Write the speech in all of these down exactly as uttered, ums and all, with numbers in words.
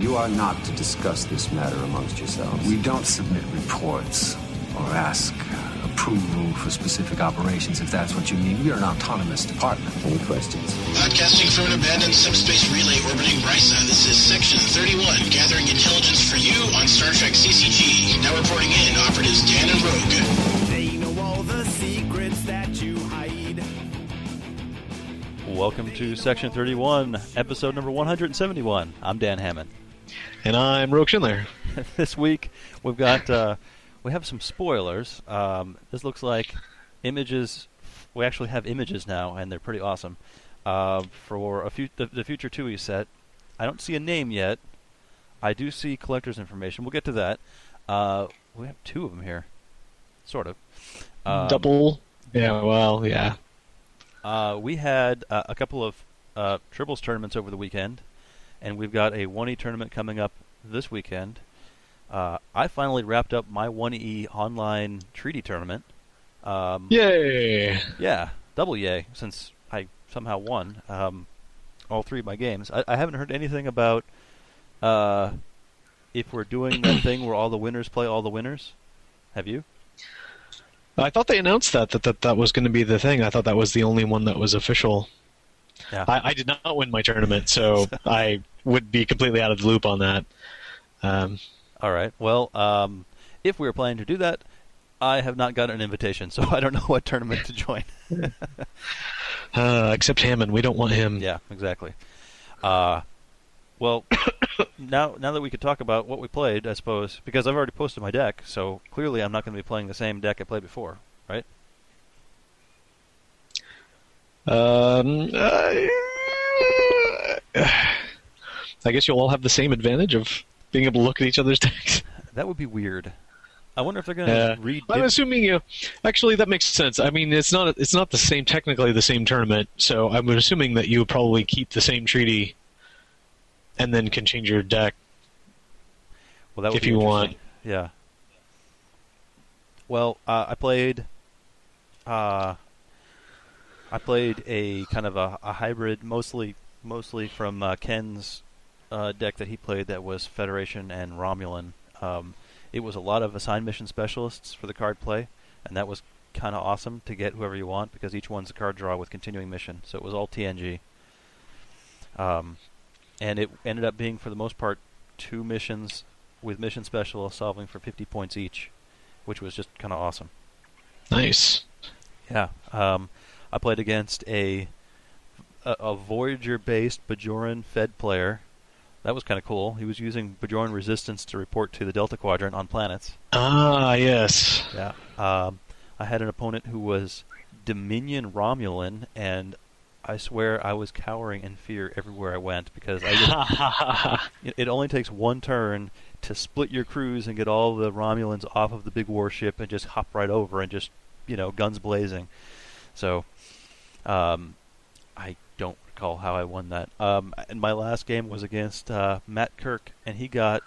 You are not to discuss this matter amongst yourselves. We don't submit reports or ask approval for specific operations, if that's what you mean. We are an autonomous department. Any questions? Broadcasting from an abandoned subspace relay orbiting Risa, this is Section thirty-one, gathering intelligence for you on Star Trek C C G. Now reporting in, operatives Dan and Rogue. They know all the secrets that you hide. Welcome to Section thirty-one, episode number one hundred seventy-one. I'm Dan Hammond. And I'm Rogue Schindler. This week, we've got... Uh, We have some spoilers. Um, this looks like images. We actually have images now, and they're pretty awesome. Uh, for a few, the, the Future two E set, I don't see a name yet. I do see collector's information. We'll get to that. Uh, we have two of them here, sort of. Um, Double. Yeah. Well. Yeah. Uh, we had uh, a couple of uh, triples tournaments over the weekend, and we've got a one E tournament coming up this weekend. Uh, I finally wrapped up my one E online treaty tournament. Um, Yay! Yeah, double yay, since I somehow won um, all three of my games. I, I haven't heard anything about uh, if we're doing that thing where all the winners play all the winners. Have you? I thought they announced that, that that, that was going to be the thing. I thought that was the only one that was official. Yeah. I, I did not win my tournament, so I would be completely out of the loop on that. Um, All right. Well, um, if we were planning to do that, I have not gotten an invitation, so I don't know what tournament to join. uh, except Hammond. We don't want him. Yeah, exactly. Uh, well, now now that we could talk about what we played, I suppose, because I've already posted my deck, so clearly I'm not going to be playing the same deck I played before, right? Um, uh, I guess you'll all have the same advantage of being able to look at each other's decks. That would be weird. I wonder if they're going to uh, read. I'm assuming you. Actually, that makes sense. I mean, it's not. It's not the same. Technically, the same tournament. So I'm assuming that you would probably keep the same treaty, and then can change your deck. Well, that would if be you want. Yeah. Well, uh, I played. Uh, I played a kind of a, a hybrid, mostly mostly from uh, Ken's. Uh, deck that he played that was Federation and Romulan. Um, it was a lot of assigned mission specialists for the card play, and that was kind of awesome to get whoever you want because each one's a card draw with continuing mission. So it was all T N G. Um, and it ended up being, for the most part, two missions with mission specialists solving for fifty points each, which was just kind of awesome. Nice. Yeah. Um, I played against a a, a Voyager-based Bajoran Fed player. That was kind of cool. He was using Bajoran resistance to report to the Delta Quadrant on planets. Ah, yes. Yeah. Um, I had an opponent who was Dominion Romulan, and I swear I was cowering in fear everywhere I went because I just, it, it only takes one turn to split your crews and get all the Romulans off of the big warship and just hop right over and just, you know, guns blazing. So, um, I don't recall how I won that. Um, and my last game was against uh, Matt Kirk, and he got.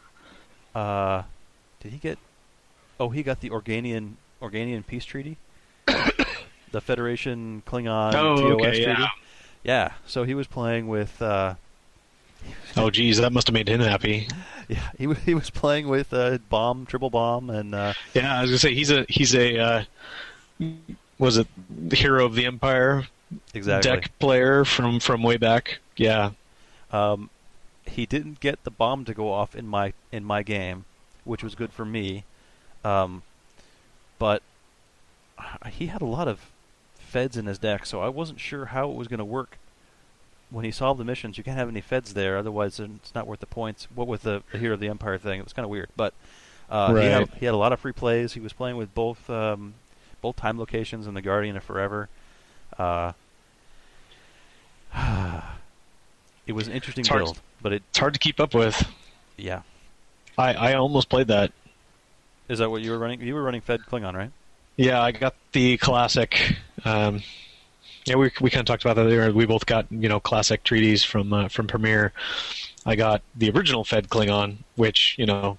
Uh, did he get? Oh, he got the Organian Organian Peace Treaty, the Federation Klingon oh, T O S okay, Treaty. Yeah. Yeah, so he was playing with. Uh, oh, geez, that must have made him happy. Yeah, he w- he was playing with uh, bomb, triple bomb, and. Uh, yeah, I was gonna say he's a he's a. Uh, was it the Hero of the Empire? Exactly. Deck player from, from way back. Yeah. Um, he didn't get the bomb to go off in my in my game, which was good for me. Um, but he had a lot of feds in his deck, so I wasn't sure how it was going to work. When he solved the missions, you can't have any feds there, otherwise it's not worth the points. What with the, the Hero of the Empire thing, it was kind of weird. But uh, right. he, had, he had a lot of free plays. He was playing with both um, both time locations and the Guardian of Forever. Uh, it was an interesting it's hard, build, but it, it's hard to keep up with. Yeah, I, I almost played that. Is that what you were running? You were running Fed Klingon, right? Yeah, I got the classic. Um, yeah, we we kind of talked about that earlier. We both got you know classic treaties from uh, from Premier. I got the original Fed Klingon, which you know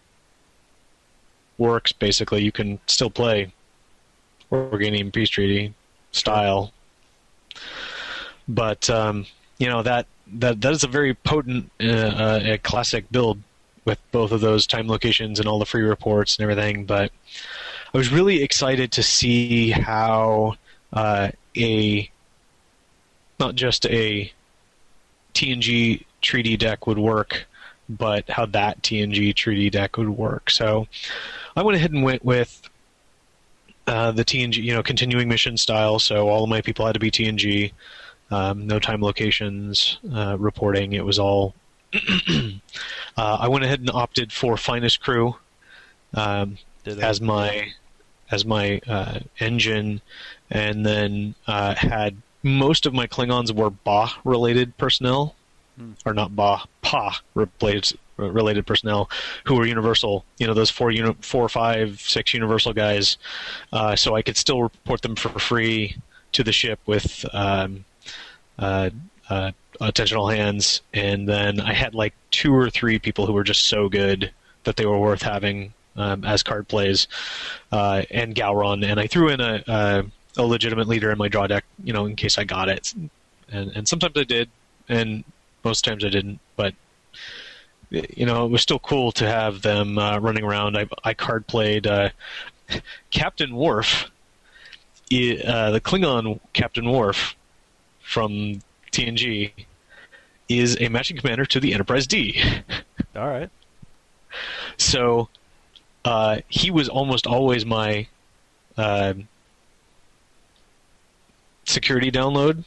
works basically. You can still play Organian Peace Treaty style. But um, you know that that that is a very potent uh, uh, a classic build with both of those time locations and all the free reports and everything. But I was really excited to see how uh, a not just a T N G treaty deck would work, but how that T N G treaty deck would work. So I went ahead and went with uh, the T N G, you know, continuing mission style. So all of my people had to be T N G. Um, no time locations uh, reporting. It was all. uh, I went ahead and opted for Finest Crew um, as my as my uh, engine, and then uh, had most of my Klingons were Ba related personnel, hmm. or not Ba Pa related related personnel who were universal. You know, those four uni- four, five, six universal guys. Uh, so I could still report them for free to the ship with. Um, Uh, uh, attentional hands, and then I had like two or three people who were just so good that they were worth having um, as card plays, uh, and Gowron, and I threw in a, a a legitimate leader in my draw deck, you know, in case I got it, and and sometimes I did, and most times I didn't, but you know, it was still cool to have them uh, running around. I I card played uh, Captain Worf, uh, the Klingon Captain Worf from T N G is a matching commander to the Enterprise D. All right. So uh, he was almost always my uh, security download,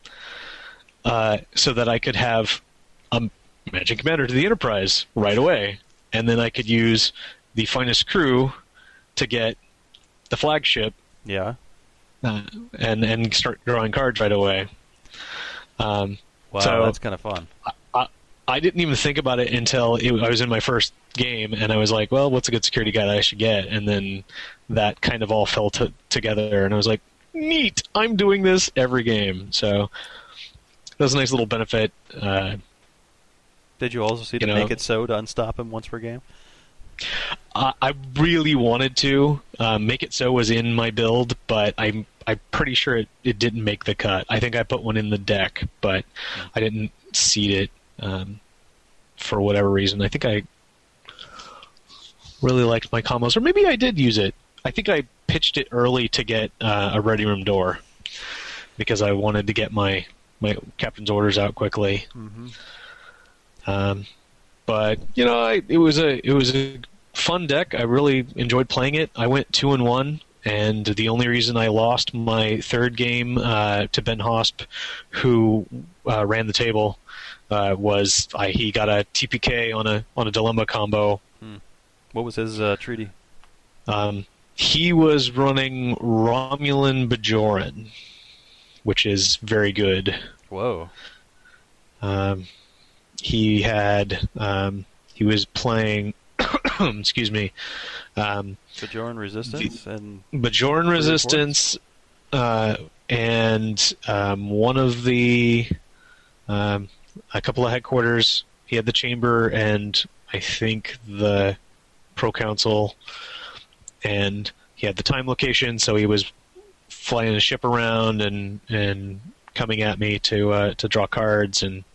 uh, so that I could have a matching commander to the Enterprise right away, and then I could use the Finest Crew to get the flagship. Yeah. Uh, and and start drawing cards right away. Um, wow, so that's kind of fun. I, I, I didn't even think about it until it, I was in my first game, and I was like, well, what's a good security guy that I should get? And then that kind of all fell t- together, and I was like, neat, I'm doing this every game. So that was a nice little benefit. Uh, Did you also see to you know, make it so to unstop him once per game? Uh, I really wanted to. Uh, make it so was in my build, but I'm I'm pretty sure it, it didn't make the cut. I think I put one in the deck, but I didn't seed it um, for whatever reason. I think I really liked my combos, or maybe I did use it. I think I pitched it early to get uh, a ready room door because I wanted to get my, my captain's orders out quickly. Mm-hmm. Um, but you know, I, it was a it was a fun deck. I really enjoyed playing it. I went two and one, and the only reason I lost my third game uh, to Ben Hosp, who uh, ran the table, uh, was I, he got a T P K on a on a dilemma combo. Hmm. What was his uh, treaty? Um, he was running Romulan Bajoran, which is very good. Whoa. Um, he had um, he was playing. excuse me. Um, Bajoran Resistance the, and Bajoran Resistance, uh, and um, one of the um, a couple of headquarters. He had the chamber and I think the Proconsul, and he had the time location. So he was flying a ship around and and coming at me to uh, to draw cards. And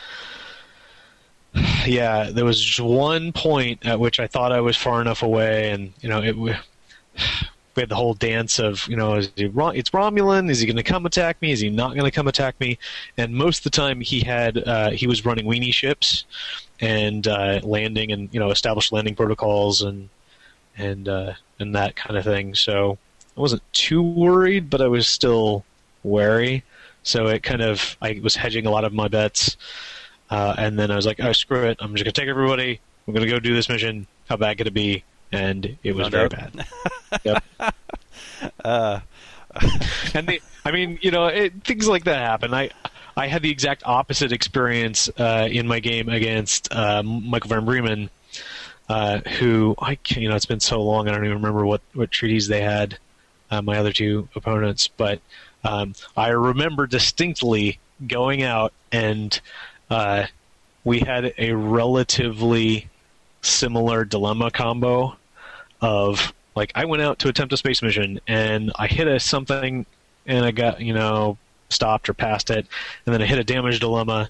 yeah, there was one point at which I thought I was far enough away, and you know, it we had the whole dance of, you know, is he, it's Romulan. Is he going to come attack me? Is he not going to come attack me? And most of the time, he had uh, he was running weenie ships and uh, landing, and you know, established landing protocols and and uh, and that kind of thing. So I wasn't too worried, but I was still wary. So it kind of I was hedging a lot of my bets. Uh, and then I was like, oh, screw it. I'm just going to take everybody. I'm going to go do this mission. How bad could it be? And it was very bad. Yep. Uh. and they, I mean, you know, it, things like that happen. I I had the exact opposite experience uh, in my game against uh, Michael Van Bremen, uh, who, I can, you know, it's been so long, I don't even remember what, what treaties they had, uh, my other two opponents. But um, I remember distinctly going out and... Uh, we had a relatively similar dilemma combo of, like, I went out to attempt a space mission, and I hit a something, and I got, you know, stopped or passed it, and then I hit a damage dilemma,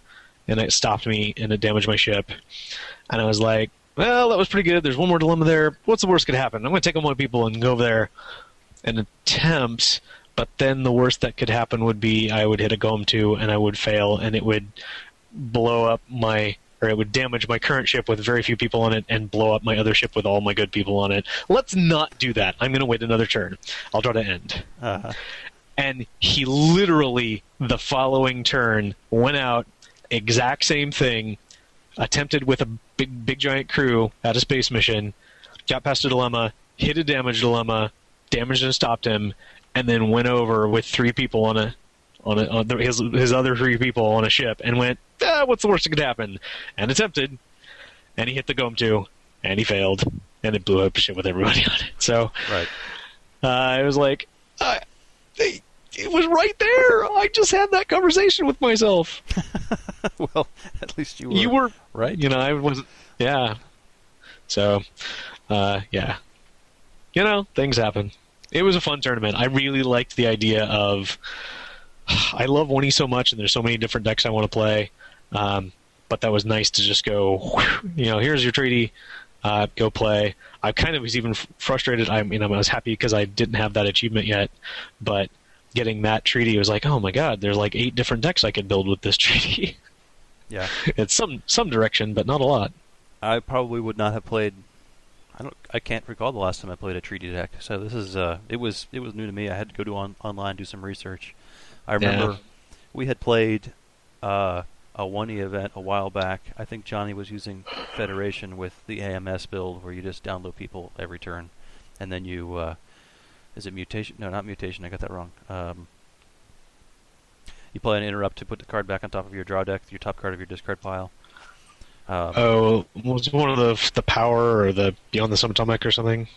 and it stopped me, and it damaged my ship. And I was like, well, that was pretty good. There's one more dilemma there. What's the worst could happen? I'm going to take all my people and go over there and attempt, but then the worst that could happen would be I would hit a Golem two, and I would fail, and it would blow up my... or it would damage my current ship with very few people on it and blow up my other ship with all my good people on it. Let's not do that. I'm going to wait another turn. I'll try to end. Uh-huh. And he literally, the following turn, went out, exact same thing, attempted with a big, big giant crew at a space mission, got past a dilemma, hit a damage dilemma, damaged and stopped him, and then went over with three people on a on, a, on the, his his other three people on a ship and went, ah, what's the worst that could happen? And attempted, and he hit the Golem two, and he failed, and it blew up shit with everybody on it. So, right. uh, it was like, uh, it, it was right there. I just had that conversation with myself. Well, at least you were. You were right. You know, I was. Yeah. So, uh, yeah. You know, things happen. It was a fun tournament. I really liked the idea of. I love one E so much, and there's so many different decks I want to play. Um, but that was nice to just go, you know, here's your treaty, uh, go play. I kind of was even frustrated. I mean, I was happy because I didn't have that achievement yet, but getting that treaty was like, oh my god, there's like eight different decks I could build with this treaty. Yeah, it's some some direction, but not a lot. I probably would not have played. I don't. I can't recall the last time I played a treaty deck. So this is. Uh, it was. It was new to me. I had to go to on, online, do some research. I remember yeah. we had played uh, a one E event a while back. I think Johnny was using Federation with the A M S build, where you just download people every turn, and then you. Uh, is it mutation? No, not mutation. I got that wrong. Um, you play an interrupt to put the card back on top of your draw deck, your top card of your discard pile. Um, oh, was it one of the the power or the Beyond the Subatomic or something?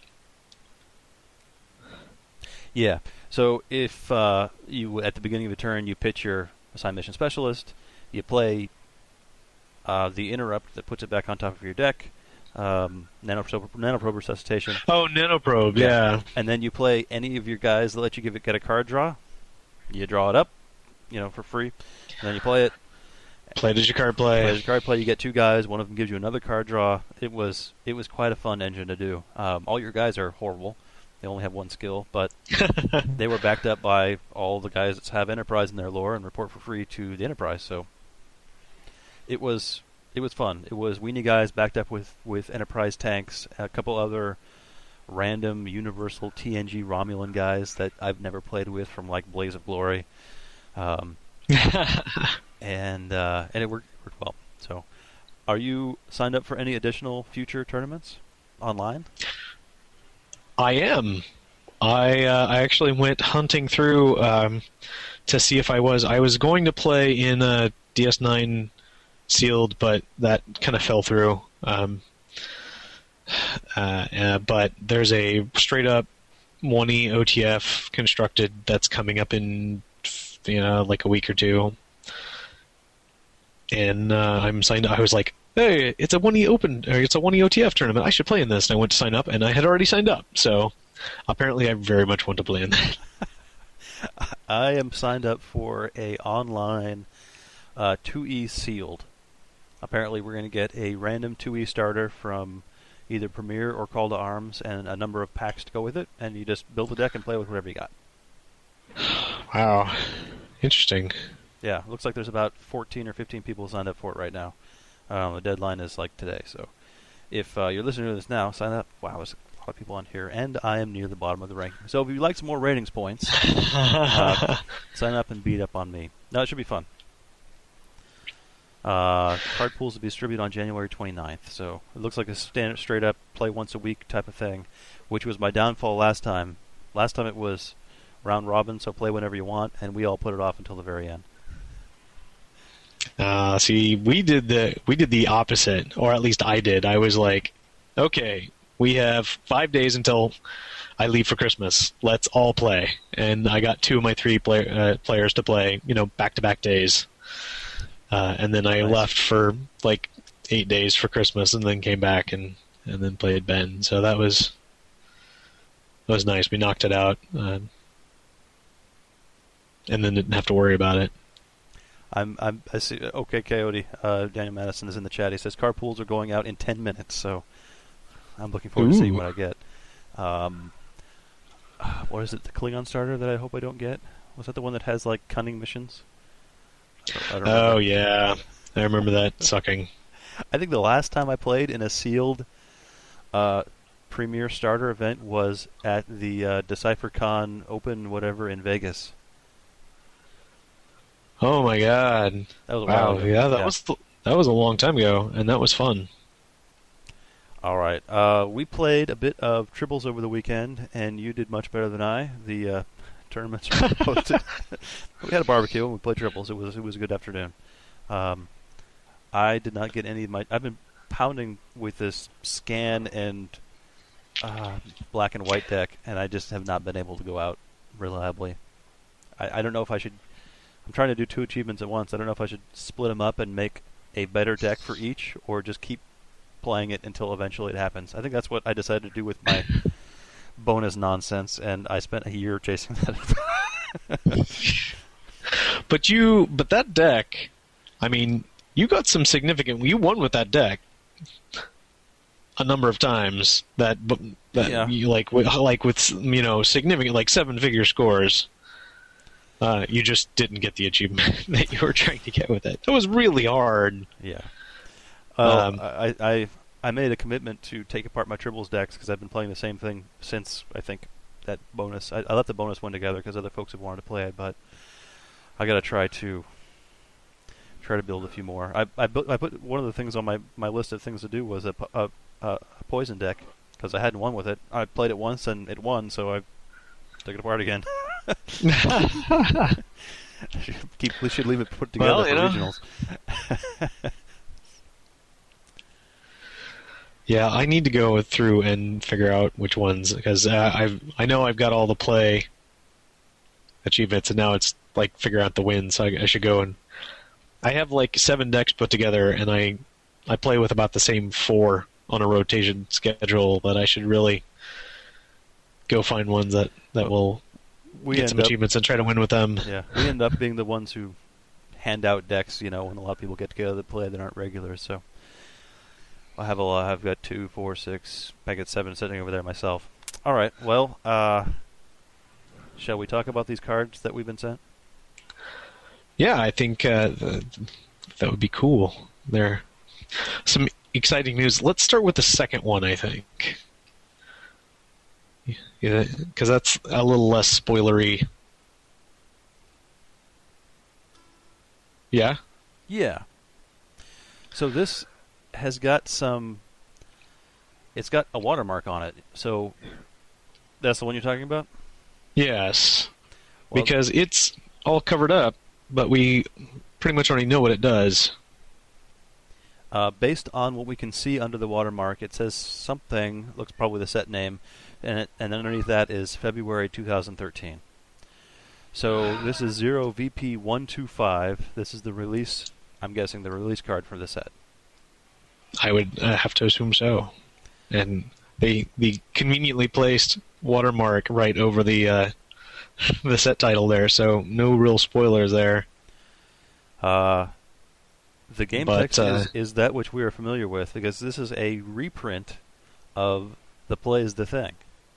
Yeah. So if uh, you at the beginning of a turn you pitch your assigned mission specialist, you play uh, the interrupt that puts it back on top of your deck, um, nanoprobe, nanoprobe resuscitation. Oh, nanoprobe, yeah. yeah. And then you play any of your guys that let you give it get a card draw. You draw it up, you know, for free. And then you play it. Play as your card play. Play as your card play. You get two guys. One of them gives you another card draw. It was it was quite a fun engine to do. Um, all your guys are horrible. They only have one skill, but they were backed up by all the guys that have Enterprise in their lore and report for free to the Enterprise. So it was it was fun. It was weenie guys backed up with, with Enterprise tanks, a couple other random Universal T N G Romulan guys that I've never played with from like Blaze of Glory, um, and uh, and it worked, worked well. So, are you signed up for any additional future tournaments online? I am. I uh, I actually went hunting through um, to see if I was. I was going to play in a D S nine sealed, but that kind of fell through. Um, uh, uh, but there's a straight up one E O T F constructed that's coming up in you know like a week or two, and uh, I'm signed. I was like, hey, it's a one E Open, or it's a one E O T F tournament. I should play in this. And I went to sign up, and I had already signed up. So apparently, I very much want to play in that. I am signed up for a online uh, two E sealed. Apparently, we're going to get a random two E starter from either Premier or Call to Arms, and a number of packs to go with it. And you just build a deck and play with whatever you got. Wow, interesting. Yeah, looks like there's about fourteen or fifteen people signed up for it right now. Um, the deadline is like today, so if uh, you're listening to this now, sign up. Wow, there's a lot of people on here, and I am near the bottom of the ranking. So if you'd like some more ratings points, uh, sign up and beat up on me. No, it should be fun. Uh, card pools will be distributed on January twenty-ninth, so it looks like a standard, straight up play once a week type of thing, which was my downfall last time. Last time it was round robin, so play whenever you want, and we all put it off until the very end. Uh, see, we did the we did the opposite, or at least I did. I was like, okay, we have five days until I leave for Christmas. Let's all play, and I got two of my three play, uh, players to play, you know, back to back days, uh, and then I nice. left for like eight days for Christmas, and then came back and, and then played Ben. So that was that was nice. We knocked it out, uh, and then didn't have to worry about it. I'm, I'm, I see. Okay, Coyote. Uh, Daniel Madison is in the chat. He says carpools are going out in ten minutes, so I'm looking forward Ooh. to seeing what I get. Um, what is it? The Klingon starter that I hope I don't get? Was that the one that has like cunning missions? I don't Oh remember. yeah, I remember that sucking. I think the last time I played in a sealed uh, Premier starter event was at the uh, DecipherCon Open whatever in Vegas. Oh my god! That was a while Wow, ago. yeah, that was th- that was a long time ago, and that was fun. All right. Uh, we played a bit of Tribbles over the weekend, and you did much better than I. The uh, tournaments were posted. We had a barbecue and we played Tribbles. It was it was a good afternoon. Um, I did not get any of my. I've been pounding with this scan and uh, black and white deck, and I just have not been able to go out reliably. I, I don't know if I should. I'm trying to do two achievements at once. I don't know if I should split them up and make a better deck for each, or just keep playing it until eventually it happens. I think that's what I decided to do with my bonus nonsense, and I spent a year chasing that. But you, but that deck, I mean, you got some significant. You won with that deck a number of times. That, that Yeah. you like, with, like with you know, significant, like seven-figure scores. Uh, you just didn't get the achievement that you were trying to get with it. It was really hard. Yeah. Uh, Um, I, I I made a commitment to take apart my Tribbles decks because I've been playing the same thing since, I think, that bonus. I, I left the bonus one together because other folks have wanted to play it, but I got to try to try to build a few more. I I, built, I put one of the things on my, my list of things to do was a, a, a poison deck because I hadn't won with it. I played it once and it won, so I took it apart again. Keep, we should leave it put together Well, for you know. regionals. Yeah, I need to go through and figure out which ones because uh, I I know I've got all the play achievements, and now it's like figure out the wins. So I, I should go and I have like seven decks put together, and I I play with about the same four on a rotation schedule. That I should really go find ones that that will We get end some up, achievements and try to win with them. yeah, we end up being the ones who hand out decks, you know, when a lot of people get together that play that aren't regulars. So I have a lot. I've got two, four, six. I got seven sitting over there myself. All right. Well, uh, shall we talk about these cards that we've been sent? Yeah, I think uh, th- that would be cool. There, some exciting news. Let's start with the second one. I think, yeah, because that's a little less spoilery. Yeah. Yeah. So this has got some. It's got a watermark on it. So that's the one you're talking about? Yes. Well, Because it's all covered up, but we pretty much already know what it does. Uh, based on what we can see under the watermark, it says something, looks probably the set name, and it, and underneath that is February two thousand thirteen. So this is zero V P one two five. This is the release, I'm guessing the release card for the set. I would uh, have to assume so. And they the conveniently placed watermark right over the uh, the set title there, so no real spoilers there. Uh, the game But, text uh, is, is that which we are familiar with, because this is a reprint of The Play is the Thing.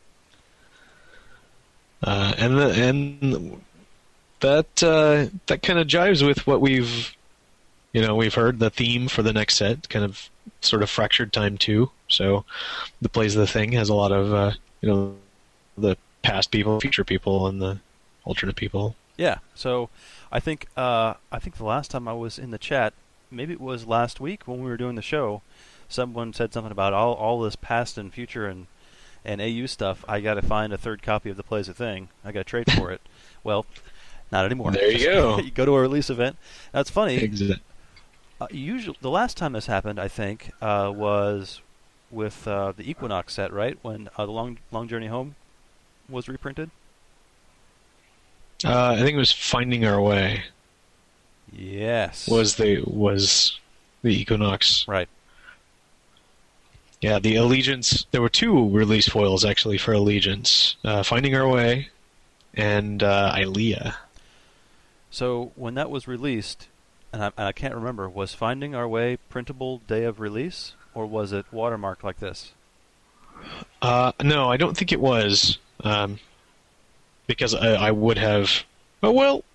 Uh, and the, and that uh, that kind of jives with what we've you know we've heard the theme for the next set, kind of sort of Fractured Time two. So the Plays the Thing has a lot of uh, you know the past people, future people, and the alternate people. Yeah, so I think uh, I think the last time I was in the chat, maybe it was last week when we were doing the show, someone said something about all all this past and future and and A U stuff. I got to find a third copy of The Plays a Thing. I got to trade for it. Well, not anymore. There you go. You go to a release event. That's funny. Exactly. Uh, usually, the last time this happened, I think, uh, was with uh, the Equinox set, right? When uh, the Long Long Journey Home was reprinted. Uh, I think it was Finding Our Way. Yes. Was the was the Equinox? Right. Yeah, the Allegiance. There were two release foils actually for Allegiance: uh, Finding Our Way and uh, Ilea. So when that was released, and I, and I can't remember, was Finding Our Way printable day of release, or was it watermarked like this? Uh, no, I don't think it was, um, because I, I would have. Oh well.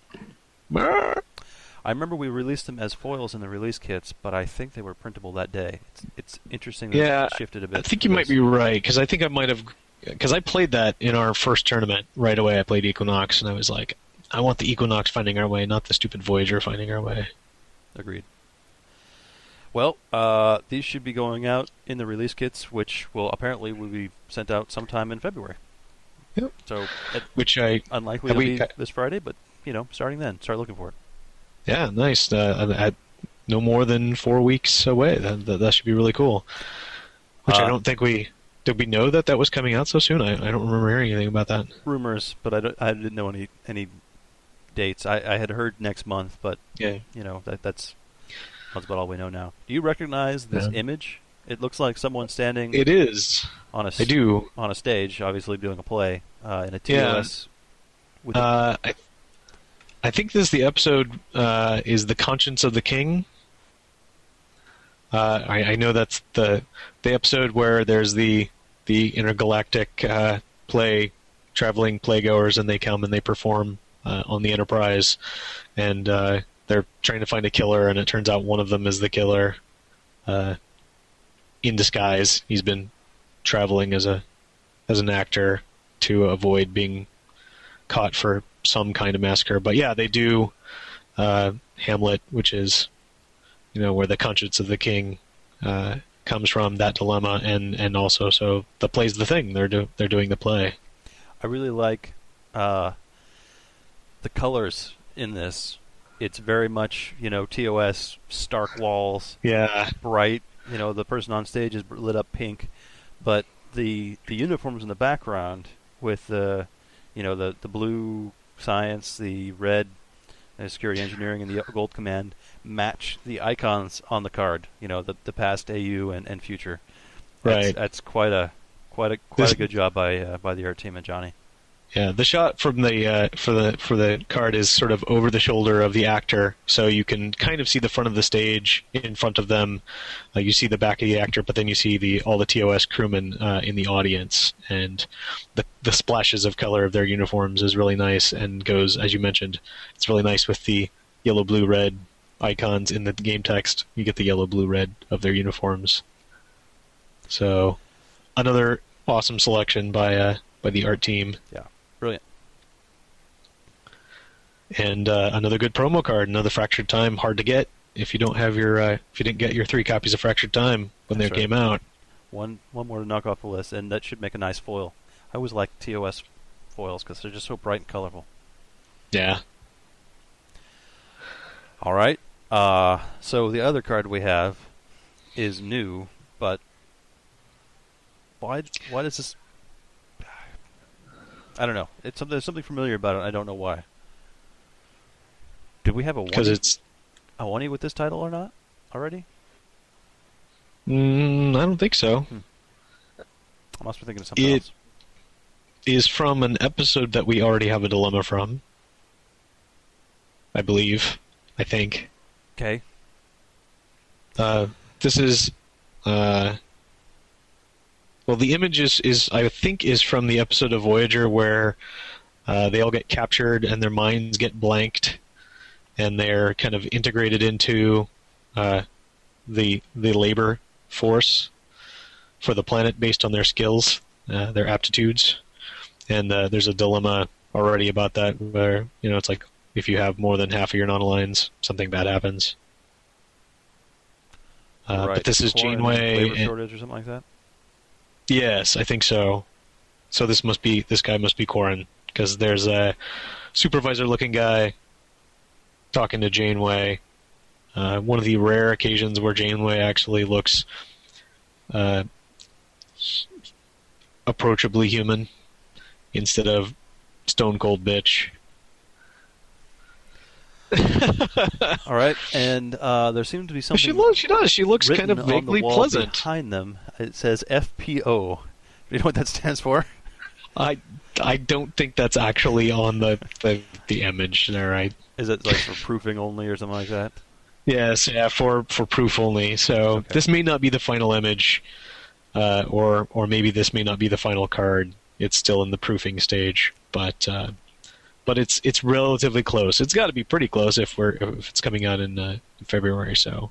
I remember we released them as foils in the release kits, but I think they were printable that day. It's, it's interesting that yeah, it shifted a bit. I think you might be right, because I think I might have, because I played that in our first tournament right away. I played Equinox, and I was like, I want the Equinox Finding Our Way, not the stupid Voyager Finding Our Way. Agreed. Well, uh, these should be going out in the release kits, which will apparently will be sent out sometime in February. Yep. So, it, which I unlikely it'll be we, this Friday, but you know, starting then, start looking for it. Yeah, nice. Uh, at no more than four weeks away. That that, that should be really cool. Which uh, I don't think we did. We know that that was coming out so soon. I, I don't remember hearing anything about that. Rumors, but I, don't, I didn't know any any dates. I, I had heard next month, but yeah, you know that that's that's about all we know now. Do you recognize this yeah. image? It looks like someone standing. It is. On a I do on a stage, obviously doing a play uh, in a T O S. Yeah. With uh, I I think this the episode uh, is The Conscience of the King. Uh, I, I know that's the the episode where there's the the intergalactic uh, play traveling playgoers, and they come and they perform uh, on the Enterprise, and uh, they're trying to find a killer, and it turns out one of them is the killer uh, in disguise. He's been traveling as a as an actor to avoid being caught for some kind of massacre. But yeah, they do uh, Hamlet, which is, you know, where the conscience of the king uh, comes from, that dilemma, and, and also so the play's the thing. They're do, they're doing the play. I really like uh, the colors in this. It's very much, you know, T O S, stark walls, yeah, bright. You know, the person on stage is lit up pink, but the the uniforms in the background with the, you know, the the blue science, the red uh, security engineering, and the gold command match the icons on the card. You know, the the past, A U, and, and future. That's, right. That's quite a quite a quite This, a good job by uh, by the art team and Johnny. Yeah, the shot from the uh, for the for the card is sort of over the shoulder of the actor, so you can kind of see the front of the stage in front of them. Uh, you see the back of the actor, but then you see the all the T O S crewmen uh, in the audience, and the the splashes of color of their uniforms is really nice, and goes, as you mentioned, it's really nice with the yellow, blue, red icons in the game text. You get the yellow, blue, red of their uniforms. So, another awesome selection by uh, by the art team. Yeah. Brilliant. And uh, another good promo card, another Fractured Time, hard to get if you don't have your uh, if you didn't get your three copies of Fractured Time when That's they right. came out. One one more to knock off the list, and that should make a nice foil. I always like T O S foils because they're just so bright and colorful. Yeah. All right. Uh, so the other card we have is new, but why why does this? I don't know. It's something, there's something familiar about it. I don't know why. Did we have a one? Because it's a one with this title or not already? Mm, I don't think so. Hmm. I must be thinking of something it else. Is from an episode that we already have a dilemma from. I believe. I think. Okay. Uh, this is. Uh, well, the image is, is, I think, is from the episode of Voyager where uh, they all get captured and their minds get blanked, and they're kind of integrated into uh, the the labor force for the planet based on their skills, uh, their aptitudes. And uh, there's a dilemma already about that where, you know, it's like if you have more than half of your non-aligns, something bad happens. Uh, right. But this is Quarantine, Janeway. labor and, shortage or something like that? Yes, I think so. So this must be this guy must be Quarren, because there's a supervisor-looking guy talking to Janeway. Uh, one of the rare occasions where Janeway actually looks uh, approachably human instead of stone cold bitch. All right, and uh, there seems to be something. She looks. She does. She looks kind of written on the vaguely wall pleasant. behind them. It says F P O. Do you know what that stands for? I I don't think that's actually on the the, the image there. Right? Is it like for proofing only or something like that? Yes, yeah, for, for proof only. So Okay. this may not be the final image, uh, or or maybe this may not be the final card. It's still in the proofing stage, but uh, but it's it's relatively close. It's got to be pretty close if we're if it's coming out in, uh, in February. So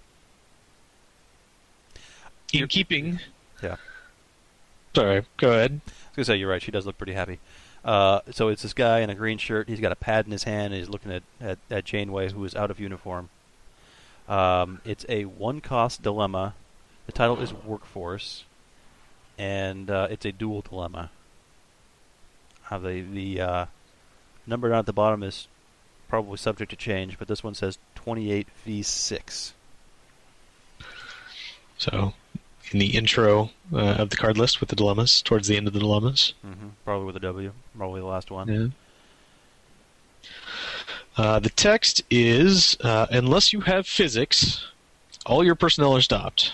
in You're- keeping. Yeah. Sorry, go ahead. I was gonna say you're right. She does look pretty happy. Uh, so it's this guy in a green shirt. He's got a pad in his hand. And he's looking at, at, at Janeway, who is out of uniform. Um, it's a one-cost dilemma. The title is Workforce, and uh, it's a dual dilemma. Uh, the the uh, number down at the bottom is probably subject to change, but this one says twenty-eight V six. So in the intro uh, of the card list with the dilemmas, towards the end of the dilemmas. Mm-hmm. Probably with a W. Probably the last one. Yeah. Uh, the text is, uh, unless you have physics, all your personnel are stopped.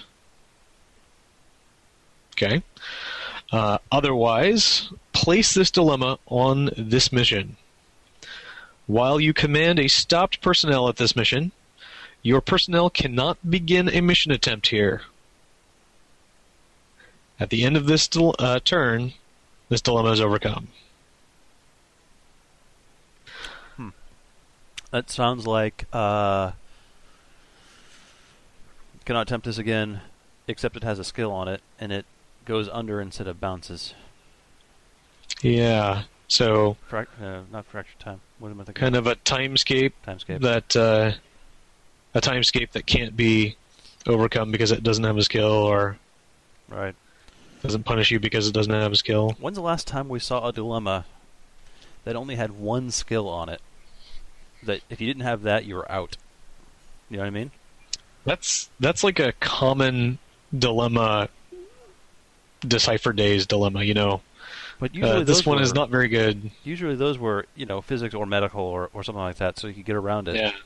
Okay. Uh, otherwise, place this dilemma on this mission. While you command a stopped personnel at this mission, your personnel cannot begin a mission attempt here. At the end of this dil- uh, turn, this dilemma is overcome. That sounds like uh, cannot attempt this again, except it has a skill on it, and it goes under instead of bounces. Yeah. So Frac- uh, not fractured time. What am I thinking? kind of a timescape Timescape. that uh, a timescape that can't be overcome because it doesn't have a skill, or Right. doesn't punish you because it doesn't have a skill. When's the last time we saw a dilemma that only had one skill on it? That if you didn't have that, you were out. You know what I mean? That's that's like a common dilemma. Decipher Days dilemma, you know. But usually Uh, those this one were, is not very good. Usually those were, you know, physics or medical or, or something like that, so you could get around it. Yeah.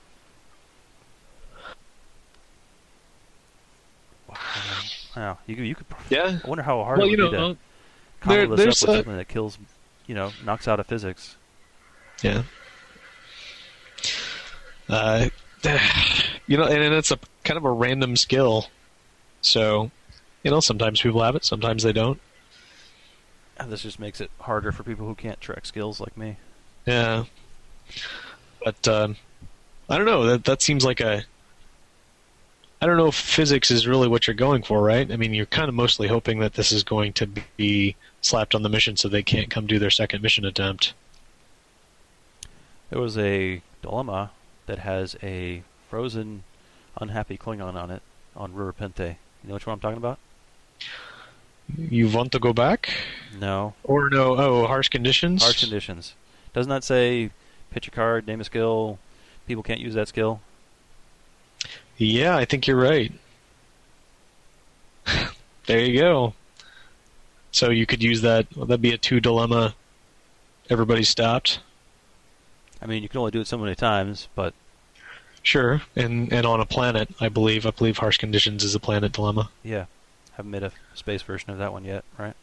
Wow. You could, you could. Yeah. I wonder how hard Well, it would you be know, to combo there- this there's up with a- something that kills, you know, knocks out of physics. Yeah. Uh, you know, and, and it's a kind of a random skill. So, you know, sometimes people have it, sometimes they don't. And this just makes it harder for people who can't track skills like me. Yeah. But um, I don't know. That that seems like a. I don't know if physics is really what you're going for, right? I mean, you're kind of mostly hoping that this is going to be slapped on the mission so they can't come do their second mission attempt. There was a dilemma that has a frozen, unhappy Klingon on it on River Pente. You know which one I'm talking about? You want to go back? No. Or no? Oh, harsh conditions. Harsh conditions. Doesn't that say pitch a card, name a skill, people can't use that skill? Yeah, I think you're right. There you go. So you could use that. Well, that'd be a two dilemma. Everybody's stopped. I mean, you can only do it so many times, but Sure, and and on a planet, I believe. I believe harsh conditions is a planet dilemma. yeah. Haven't made a space version of that one yet, right?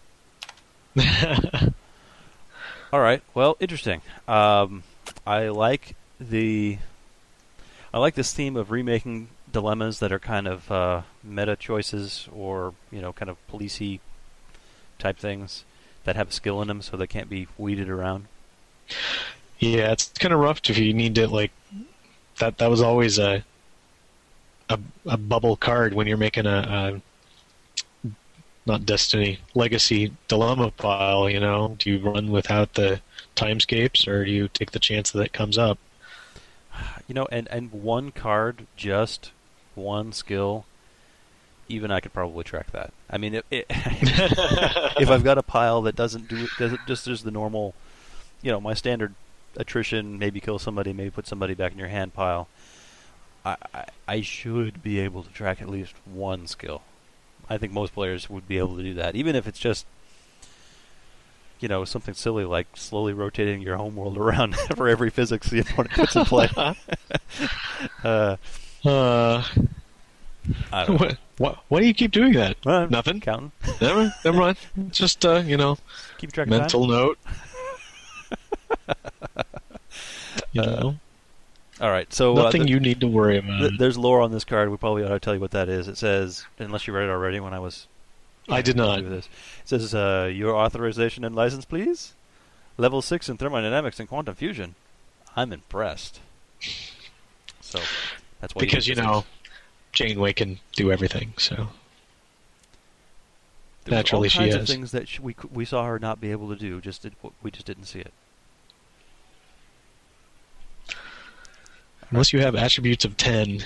All right. Well, interesting. Um, I like the I like this theme of remaking dilemmas that are kind of uh, meta choices or you know kind of policey type things that have a skill in them, so they can't be weeded around. Yeah, it's kind of rough if you need to like that. That was always a a, a bubble card when you're making a, a not Destiny Legacy dilemma pile. You know, do you run without the timescapes or do you take the chance that it comes up? You know, and and one card, just one skill. Even I could probably track that. I mean, it, it, if I've got a pile that doesn't do it, does it just there's the normal, you know, my standard attrition, maybe kill somebody, maybe put somebody back in your hand pile. I, I I should be able to track at least one skill. I think most players would be able to do that, even if it's just, you know, something silly like slowly rotating your homeworld around for every physics the opponent puts in play. uh, Uh, I don't know. what, what? Why do you keep doing that? Uh, Nothing. Counting. Never, never mind. It's just uh, you know, Keep track of mental time. note. You Uh, know. All right, so Nothing uh, th- you need to worry about. th- there's lore on this card. We probably ought to tell you what that is. It says, unless you read it already when I was... I did not. This. It says, uh, your authorization and license, please? Level six in thermodynamics and quantum fusion. I'm impressed. So, that's why Because, you, you know, Janeway can do everything, so... There Naturally, all she kinds is. of things that sh- we c- we saw her not be able to do. Just did, we just didn't see it. Unless you have attributes of ten.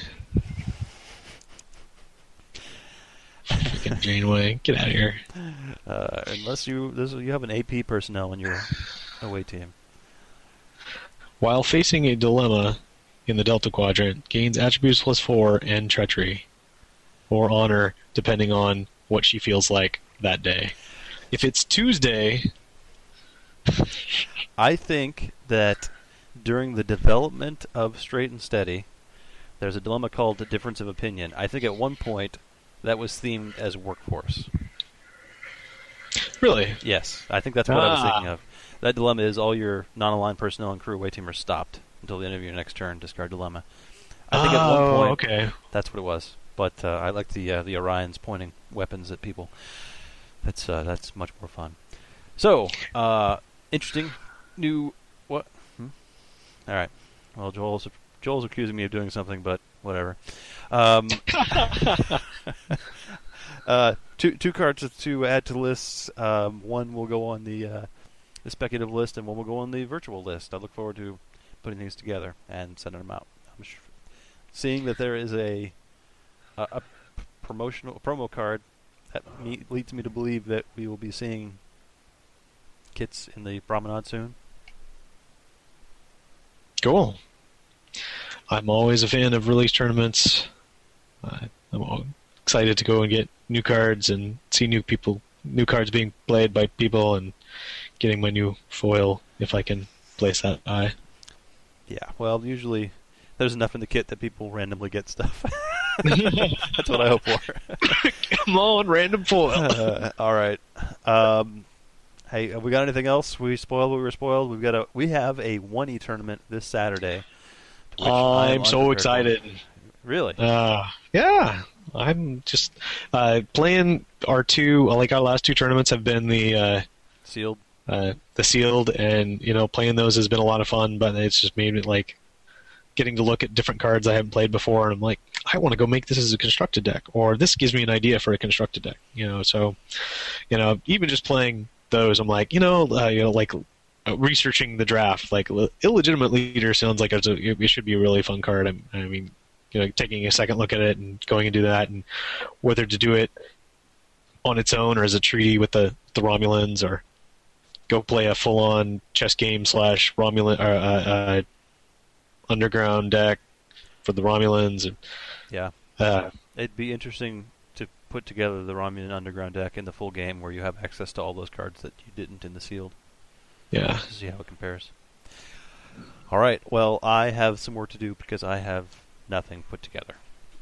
Freaking Janeway, get out of here. Uh, unless you this, you have an A P personnel in your away team. While facing a dilemma in the Delta Quadrant, gains attributes plus four and treachery. Or honor, depending on what she feels like that day. If it's Tuesday... I think that during the development of Straight and Steady, there's a dilemma called the difference of opinion. I think at one point that was themed as workforce. Really? Yes, I think that's what I was Ah. thinking of. That dilemma is all your non-aligned personnel and crew away team are stopped until the end of your next turn. Discard dilemma. I think at one Oh, point okay. that's what it was. But uh, I like the uh, the Orions pointing weapons at people. That's uh, that's much more fun. So, uh, interesting new what? Hmm? All right. Well, Joel's Joel's accusing me of doing something, but whatever. Um, uh, two two cards to add to lists. Um, one will go on the uh, the speculative list, and one will go on the virtual list. I look forward to putting these together and sending them out. I'm sh- seeing that there is a a, a promotional a promo card that me, leads me to believe that we will be seeing kits in the Promenade soon. Cool. I'm always a fan of release tournaments. Uh, I'm all excited to go and get new cards and see new people, new cards being played by people, and getting my new foil if I can place that eye. Yeah, well, usually there's enough in the kit that people randomly get stuff. That's what I hope for. Come on, random foil. uh, all right. Um, hey, have we got anything else? We spoiled what we were spoiled. We've got a we have a one E tournament this Saturday. to which I am I'm so unprepared excited. for. Really? Uh, yeah, I'm just uh, playing our two. Like our last two tournaments have been the uh, Sealed. uh, the sealed, and you know, playing those has been a lot of fun. But it's just made me like getting to look at different cards I haven't played before, and I'm like, I want to go make this as a constructed deck, or this gives me an idea for a constructed deck. You know, so you know, even just playing those, I'm like, you know, uh, you know, like uh, researching the draft. Like Illegitimate Leader sounds like it's a, it should be a really fun card. I, I mean, you know, taking a second look at it and going and do that, and whether to do it on its own or as a treaty with the the Romulans, or go play a full-on chess game slash Romulan or uh, uh, underground deck for the Romulans. And, Yeah. uh, It'd be interesting to put together the Romulan Underground deck in the full game where you have access to all those cards that you didn't in the sealed. yeah. To see how it compares. All right. Well, I have some work to do because I have nothing put together.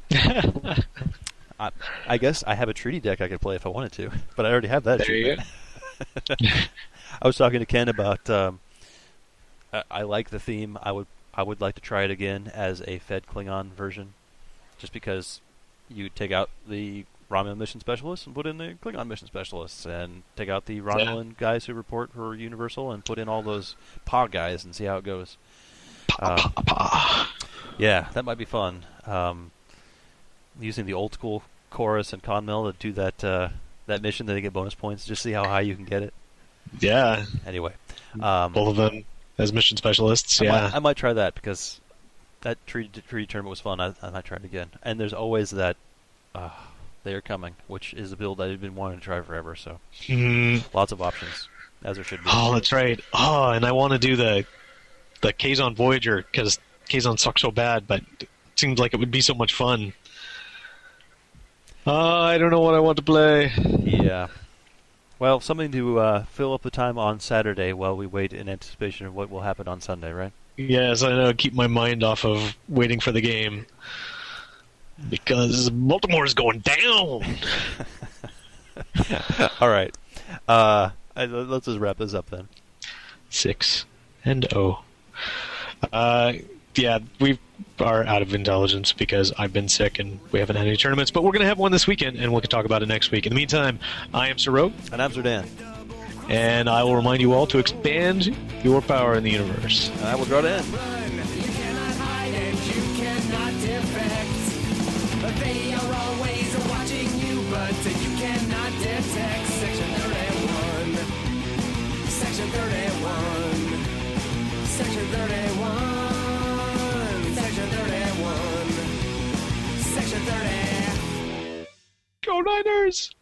I, I guess I have a treaty deck I could play if I wanted to, but I already have that. There you achievement. I was talking to Ken about. Um, I, I like the theme. I would. I would like to try it again as a Fed Klingon version, just because you take out the Romulan mission specialists and put in the Klingon mission specialists, and take out the Romulan yeah. guys who report for Universal and put in all those P A guys and see how it goes. Pa, pa, pa. Yeah, that might be fun. Um, using the old school Chorus and Conmel to do that uh, that mission, that they get bonus points. Just see how high you can get it. Yeah. Anyway, um, both of them as mission specialists. I yeah, might, I might try that because that treaty treaty tournament was fun. I, I might try it again. And there's always that uh, They Are Coming, which is a build I've been wanting to try forever. So mm. lots of options, as there should be. Oh, that's right. Oh, and I want to do the the Kazon Voyager because Kazon sucks so bad, but it seems like it would be so much fun. Uh, I don't know what I want to play. Yeah. Well, something to uh, fill up the time on Saturday while we wait in anticipation of what will happen on Sunday, right? Yes, I know. Keep my mind off of waiting for the game. Because Baltimore's going down! All right. Uh, let's just wrap this up then. Six and oh. Uh, yeah, we are out of intelligence because I've been sick and we haven't had any tournaments. But we're going to have one this weekend, and we'll talk about it next week. In the meantime, I am Sir Rogue. And I'm Zerdan. And I will remind you all to expand your power in the universe. And I will draw to end. You cannot hide and you cannot defect. But they are always watching you, but you cannot detect. Section thirty-one. Section thirty-one. Section thirty-one. Section thirty-one. Section thirty. Go Niners!